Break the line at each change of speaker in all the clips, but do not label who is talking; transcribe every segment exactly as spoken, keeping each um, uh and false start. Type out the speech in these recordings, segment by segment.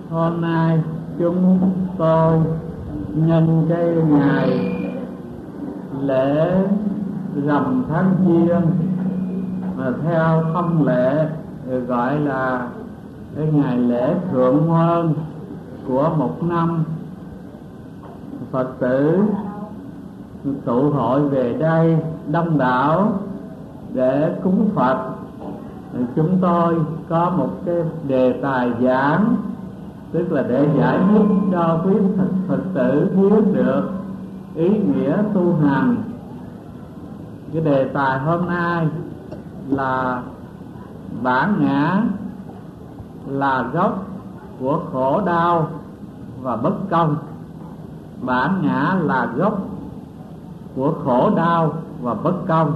Hôm nay chúng tôi nhân cái ngày lễ rằm tháng Giêng mà theo thông lệ gọi là cái ngày lễ thượng nguyên của một năm, Phật tử tụ hội về đây đông đảo để cúng Phật. Chúng tôi có một cái đề tài giảng, tức là để giải thích cho quý Phật, Phật tử biết được ý nghĩa tu hành. Cái đề tài hôm nay là bản ngã là gốc của khổ đau và bất công. Bản ngã là gốc của khổ đau và bất công.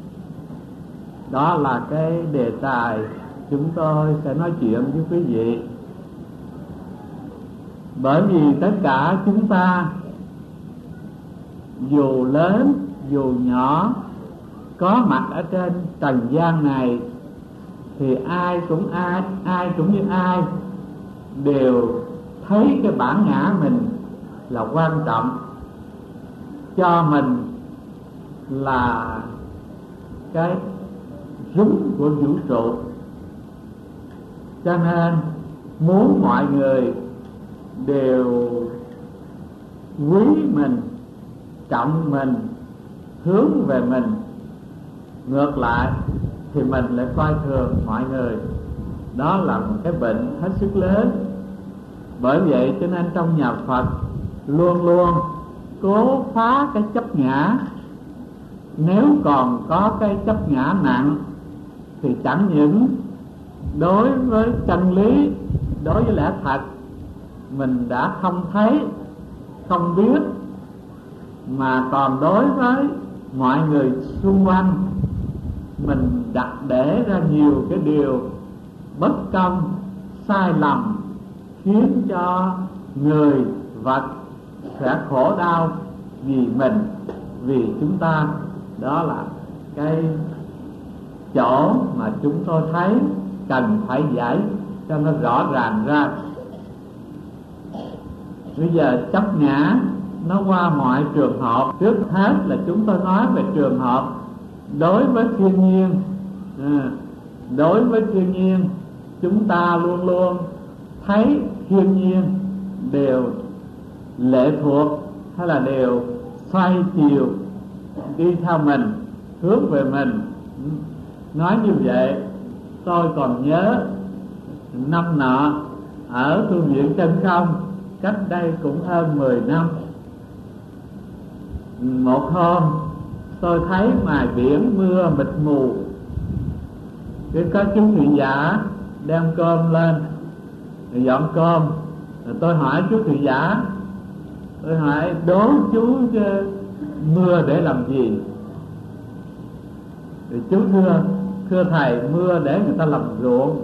Đó là cái đề tài chúng tôi sẽ nói chuyện với quý vị. Bởi vì tất cả chúng ta, dù lớn dù nhỏ, có mặt ở trên trần gian này, thì ai cũng ai ai cũng như ai đều thấy cái bản ngã mình là quan trọng, cho mình là cái rúng của vũ trụ. Cho nên muốn mọi người đều quý mình, trọng mình, hướng về mình. Ngược lại thì mình lại coi thường mọi người. Đó là một cái bệnh hết sức lớn. Bởi vậy cho nên trong nhà Phật luôn luôn cố phá cái chấp ngã. Nếu còn có cái chấp ngã nặng thì chẳng những đối với chân lý, đối với lẽ thật mình đã không thấy, không biết, mà còn đối với mọi người xung quanh mình đặt để ra nhiều cái điều bất công, sai lầm, khiến cho người vật sẽ khổ đau vì mình, vì chúng ta. Đó là cái chỗ mà chúng tôi thấy cần phải giải cho nó rõ ràng ra. Bây giờ chấp ngã nó qua mọi trường hợp. Trước hết là chúng tôi nói về trường hợp đối với thiên nhiên. à, Đối với thiên nhiên, chúng ta luôn luôn thấy thiên nhiên đều lệ thuộc hay là đều xoay chiều đi theo mình, hướng về mình. Nói như vậy, tôi còn nhớ năm nọ ở tu viện Chân Không, cách đây cũng hơn mười năm. Một hôm tôi thấy ngoài biển mưa mịt mù, cái có chú thị giả đem cơm lên dọn cơm. Tôi hỏi chú thị giả, tôi hỏi đố chú mưa để làm gì? Thì chú thưa, thưa thầy, mưa để người ta làm ruộng.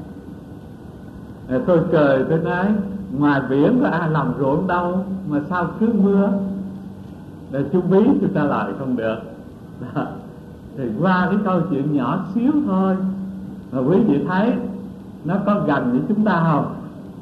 Rồi tôi cười, tôi nói ngoài biển có ai làm ruộng đâu mà sao cứ mưa? Rồi chú bí tôi trả lời không được. Đó. Thì qua cái câu chuyện nhỏ xíu thôi mà quý vị thấy nó có gần với chúng ta không?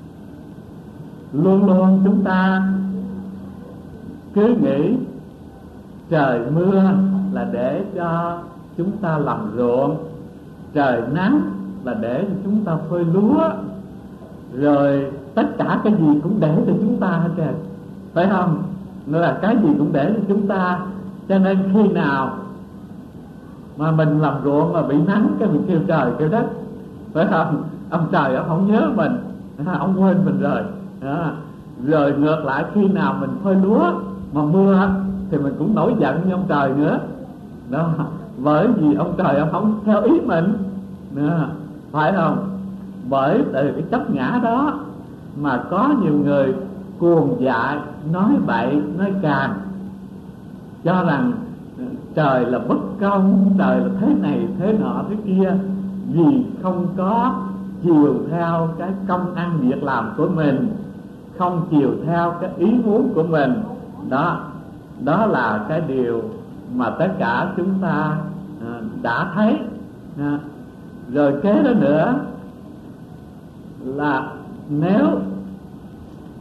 Luôn luôn chúng ta cứ nghĩ trời mưa là để cho chúng ta làm ruộng, trời nắng là để cho chúng ta phơi lúa, rồi tất cả cái gì cũng để cho chúng ta hết trơn, phải không? Nó là cái gì cũng để cho chúng ta. Cho nên khi nào mà mình làm ruộng mà bị nắng, cái mình kêu trời kêu đất, phải không? Ông trời ông không nhớ mình, ông quên mình rồi. Đó. Rồi ngược lại khi nào mình phơi lúa mà mưa thì mình cũng nổi giận với ông trời nữa. Đó. Bởi vì ông trời ông không theo ý mình. Đó. Phải không? Bởi từ cái chấp ngã đó mà có nhiều người cuồng dại, nói bậy, nói càng, cho rằng trời là bất công, trời là thế này, thế nọ, thế kia, vì không có chiều theo cái công ăn việc làm của mình, không chiều theo cái ý muốn của mình. Đó, đó là cái điều mà tất cả chúng ta đã thấy. Rồi kế đó nữa là nếu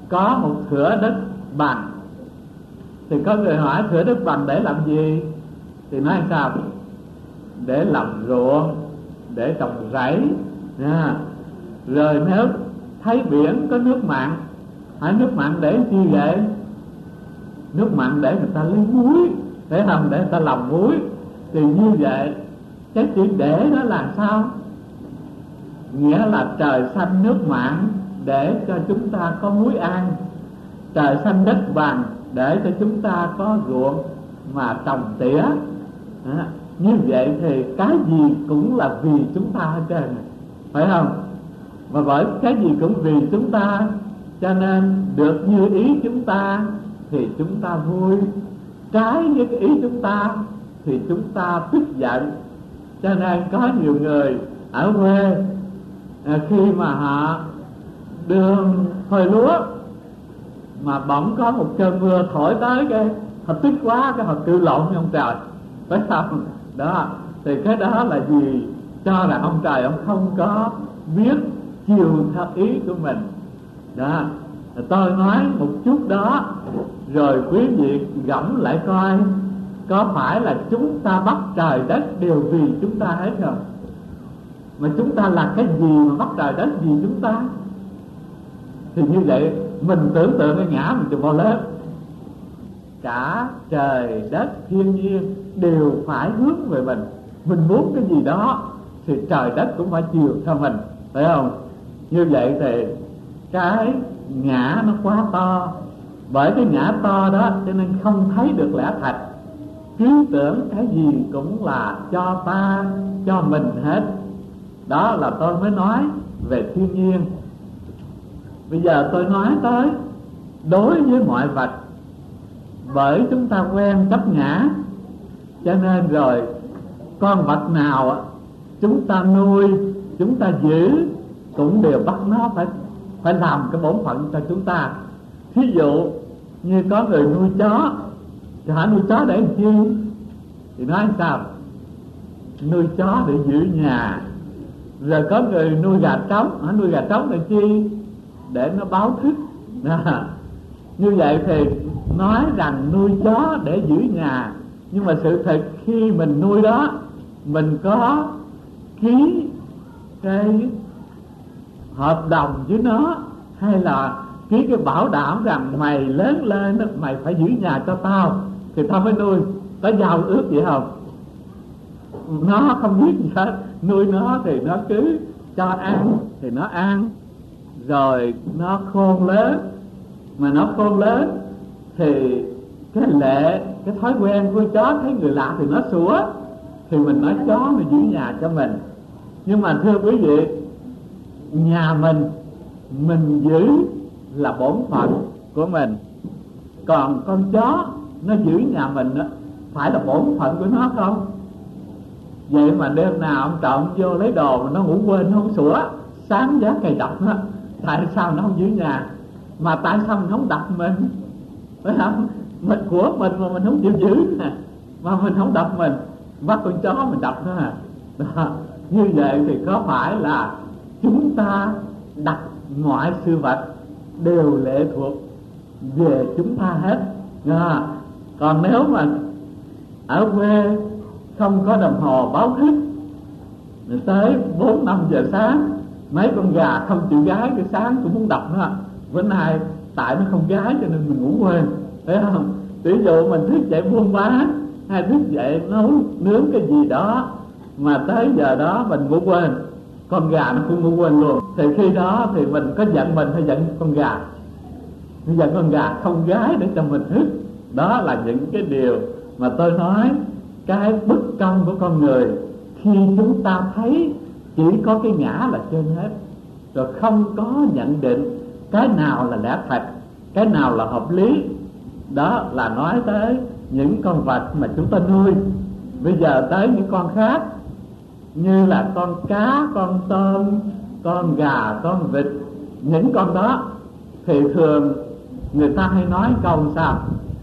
có một thửa đất bằng, thì có người hỏi thửa đất bằng để làm gì? Thì nói sao? Để làm ruộng, để trồng rẫy. À, rồi nếu thấy biển có nước mặn, hỏi nước mặn để chi vậy? Nước mặn để người ta lấy muối, để không? Để người ta làm muối. Thì như vậy cái chữ để đó là sao? Nghĩa là trời xanh nước mặn để cho chúng ta có muối ăn, trời xanh đất bằng để cho chúng ta có ruộng mà trồng tỉa. À, như vậy thì cái gì cũng là vì chúng ta hết trơn, phải không? Và bởi cái gì cũng vì chúng ta, cho nên được như ý chúng ta thì chúng ta vui, trái với cái ý chúng ta thì chúng ta tức giận. Cho nên có nhiều người ở quê, à, khi mà họ đường phơi lúa mà bỗng có một cơn mưa thổi tới, cái họ tức quá, cái họ kêu lộn với ông trời, phải không? Đó, thì cái đó là gì? Cho là ông trời ông không có biết chiều theo ý của mình. Đó, tôi nói một chút đó, rồi quý vị gẫm lại coi, có phải là chúng ta bắt trời đất đều vì chúng ta hết rồi? Mà chúng ta là cái gì mà bắt trời đất vì chúng ta? Thì như vậy mình tưởng tượng cái ngã mình chừng bao lớn. Cả trời đất thiên nhiên đều phải hướng về mình. Mình muốn cái gì đó thì trời đất cũng phải chiều theo mình, phải không? Như vậy thì cái ngã nó quá to. Bởi cái ngã to đó cho nên không thấy được lẽ thật, cứ tưởng cái gì cũng là cho ta, cho mình hết. Đó là tôi mới nói về thiên nhiên. Bây giờ tôi nói tới đối với mọi vật. Bởi chúng ta quen chấp ngã, cho nên rồi con vật nào chúng ta nuôi, chúng ta giữ cũng đều bắt nó phải phải làm cái bổn phận cho chúng ta. Thí dụ như có người nuôi chó, thì hả, nuôi chó để làm chi? Thì nói sao? Nuôi chó để giữ nhà. Rồi có người nuôi gà trống, hả, nuôi gà trống để chi? Để nó báo thức. À, như vậy thì nói rằng nuôi chó để giữ nhà, nhưng mà sự thật khi mình nuôi đó, mình có ký cái hợp đồng với nó, hay là ký cái bảo đảm rằng mày lớn lên mày phải giữ nhà cho tao thì tao mới nuôi. Có giao ước vậy không? Nó không biết gì hết. Nuôi nó thì nó cứ cho ăn thì nó ăn, rồi nó khôn lớn. Mà nó khôn lớn thì cái lệ, cái thói quen của chó thấy người lạ thì nó sủa, thì mình nói chó mà giữ nhà cho mình. Nhưng mà thưa quý vị, nhà mình mình giữ là bổn phận của mình. Còn con chó nó giữ nhà mình đó, phải là bổn phận của nó không? Vậy mà đêm nào ông trộm vô lấy đồ mà nó ngủ quên, nó không sủa, sáng giá cày đập nó. Tại sao nó không giữ nhà? Mà tại sao mình không đập mình? Phải không? Mình của mình mà mình không chịu giữ nè, mà mình không đập mình, bắt con chó mình đập nó à. Đó. Như vậy thì có phải là chúng ta đặt mọi sự vật đều lệ thuộc về chúng ta hết à. Còn nếu mà ở quê không có đồng hồ báo thức, tới bốn năm giờ sáng mấy con gà không chịu gái, cái sáng cũng muốn đập nó. Bữa nay tại nó không gái cho nên mình ngủ quên, phải không? Ví dụ mình thức dậy buôn bán, hay thức dậy nấu nướng cái gì đó mà tới giờ đó mình ngủ quên, con gà nó cũng ngủ quên luôn. Thì khi đó thì mình có giận mình hay giận con gà? Mình giận con gà không gái để cho mình thức. Đó là những cái điều mà tôi nói, cái bất công của con người khi chúng ta thấy chỉ có cái ngã là trên hết, rồi không có nhận định cái nào là lẽ thật, cái nào là hợp lý. Đó là nói tới những con vật mà chúng ta nuôi. Bây giờ tới những con khác, như là con cá, con tôm, con gà, con vịt. Những con đó thì thường người ta hay nói câu sao?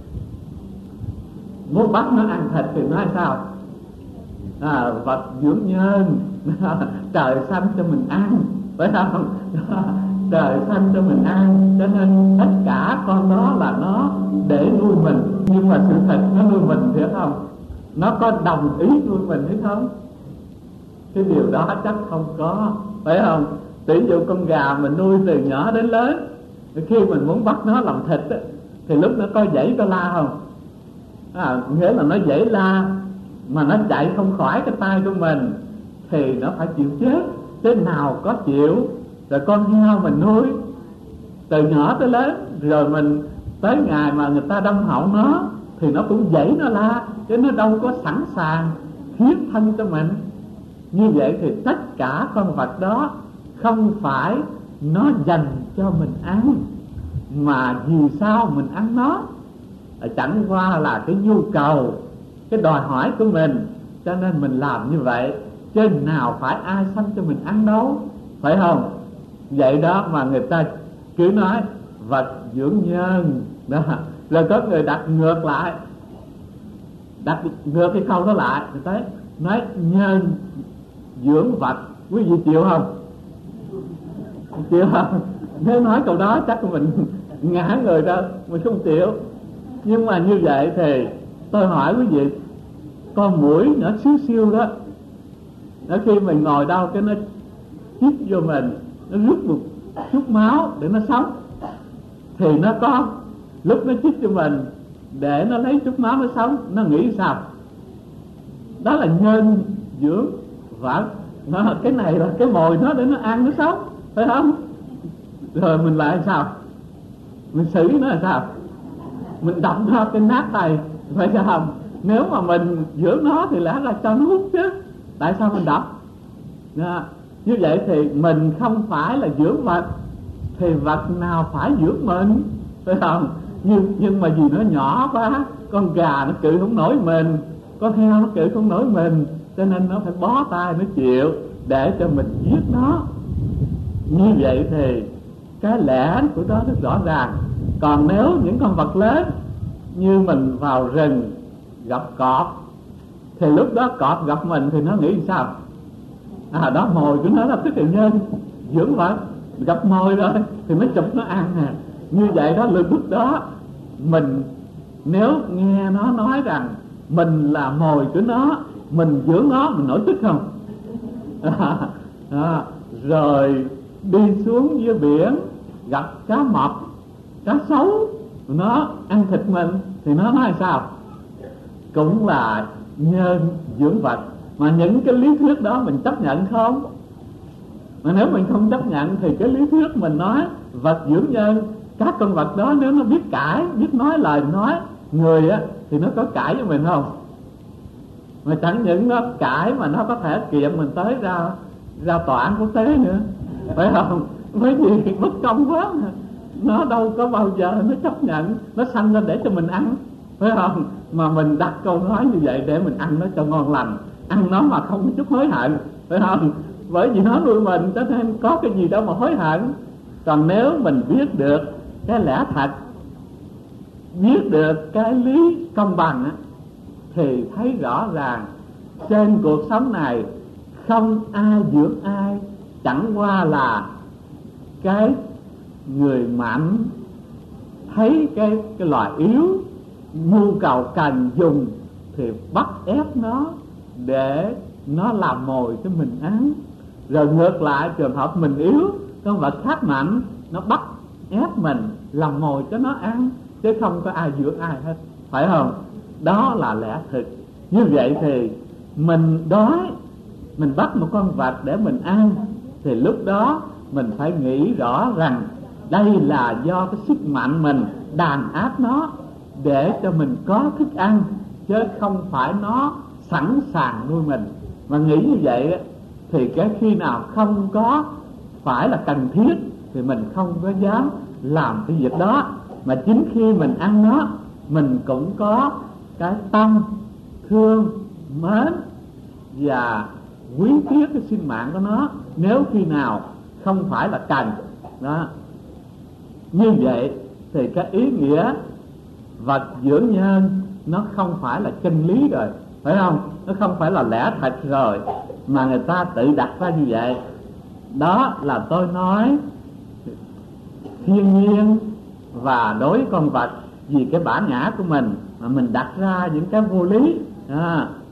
Muốn bắt nó ăn thịt thì nói sao? À, vật dưỡng nhân, trời xanh cho mình ăn, phải không? trời sanh cho mình ăn, cho nên tất cả con đó là nó để nuôi mình. Nhưng mà sự thật nó nuôi mình thiệt không? Nó có đồng ý nuôi mình hay không? Cái điều đó chắc không có, phải không? Tỷ dụ con gà mình nuôi từ nhỏ đến lớn, khi mình muốn bắt nó làm thịt á, thì lúc nó có dãy có la không? À, nghĩa là nó dãy la mà nó chạy không khỏi cái tay của mình thì nó phải chịu chết. Thế nào có chịu. Rồi con heo mình nuôi từ nhỏ tới lớn, rồi mình tới ngày mà người ta đâm họng nó thì nó cũng dãy nó la, chứ nó đâu có sẵn sàng hiến thân cho mình. Như vậy thì tất cả con vật đó không phải nó dành cho mình ăn, mà vì sao mình ăn nó? Chẳng qua là cái nhu cầu, cái đòi hỏi của mình, cho nên mình làm như vậy, chứ nào phải ai sanh cho mình ăn đâu, phải không? Vậy đó mà người ta cứ nói vật dưỡng nhân đó. Rồi có người đặt ngược lại, đặt ngược cái câu đó lại, người ta nói nhân dưỡng vật. Quý vị chịu không? Chịu không? Nếu nói câu đó chắc mình ngã người ra, mình không chịu. Nhưng mà như vậy thì tôi hỏi quý vị, con muỗi nhỏ xíu xíu đó, nó khi mình ngồi đâu cái nó chích vô mình, nó rút một chút máu để nó sống, thì nó có lúc nó chích cho mình để nó lấy chút máu nó sống, nó nghĩ sao? Đó là nhân dưỡng vật. Nó, cái này là cái mồi nó để nó ăn nó sống, phải không? Rồi mình lại sao? Mình xử nó là sao? Mình đập nó cái nát tay, phải không? Nếu mà mình dưỡng nó thì lẽ là cho nó hút chứ, tại sao mình đập? Đó. Như vậy thì mình không phải là dưỡng vật, thì vật nào phải dưỡng mình, phải không? Nhưng, nhưng mà vì nó nhỏ quá, con gà nó cự không nổi mình, con heo nó cự không nổi mình, cho nên nó phải bó tay nó chịu để cho mình giết nó. Như vậy thì cái lẽ của nó rất rõ ràng. Còn nếu những con vật lớn như mình vào rừng gặp cọp, thì lúc đó cọp gặp mình thì nó nghĩ sao? À, đó mồi của nó là tức là nhân dưỡng vật, gặp mồi rồi thì nó chụp nó ăn à. Như vậy đó, lúc đó mình nếu nghe nó nói rằng mình là mồi của nó, mình dưỡng nó, mình nổi tức không? À, à, rồi đi xuống dưới biển gặp cá mập, cá sấu, nó ăn thịt mình thì nó nói sao? Cũng là nhân dưỡng vật. Mà những cái lý thuyết đó mình chấp nhận không? Mà nếu mình không chấp nhận thì cái lý thuyết mình nói vật dưỡng nhân, các con vật đó nếu nó biết cãi, biết nói lời nói người á, thì nó có cãi với mình không? Mà chẳng những nó cãi mà nó có thể kiện mình tới ra ra tòa án quốc tế nữa, phải không? Bởi vì bất công quá mà. Nó đâu có bao giờ nó chấp nhận nó sanh ra để cho mình ăn, phải không? Mà mình đặt câu nói như vậy để mình ăn nó cho ngon lành, ăn nó mà không có chút hối hận, phải không? Bởi vì nó nuôi mình cho nên có cái gì đâu mà hối hận. Còn nếu mình biết được cái lẽ thật, biết được cái lý công bằng á, thì thấy rõ ràng trên cuộc sống này không ai dưỡng ai, chẳng qua là cái người mạnh thấy cái cái loài yếu nhu cầu cần dùng thì bắt ép nó để nó làm mồi cho mình ăn. Rồi ngược lại trường hợp mình yếu, con vật khác mạnh, nó bắt ép mình làm mồi cho nó ăn, chứ không có ai dưỡng ai hết, phải không? Đó là lẽ thực. Như vậy thì mình đói, mình bắt một con vật để mình ăn, thì lúc đó mình phải nghĩ rõ rằng đây là do cái sức mạnh mình đàn áp nó để cho mình có thức ăn, chứ không phải nó sẵn sàng nuôi mình. Mà nghĩ như vậy thì cái khi nào không có phải là cần thiết thì mình không có dám làm cái việc đó. Mà chính khi mình ăn nó, mình cũng có cái tâm thương mến và quý tiếc cái sinh mạng của nó, nếu khi nào không phải là cần đó. Như vậy thì cái ý nghĩa vật dưỡng nhân nó không phải là chân lý rồi, phải không? Nó không phải là lẽ thật rồi, mà người ta tự đặt ra như vậy. Đó là tôi nói thiên nhiên và đối với con vật, vì cái bản ngã của mình mà mình đặt ra những cái vô lý. À,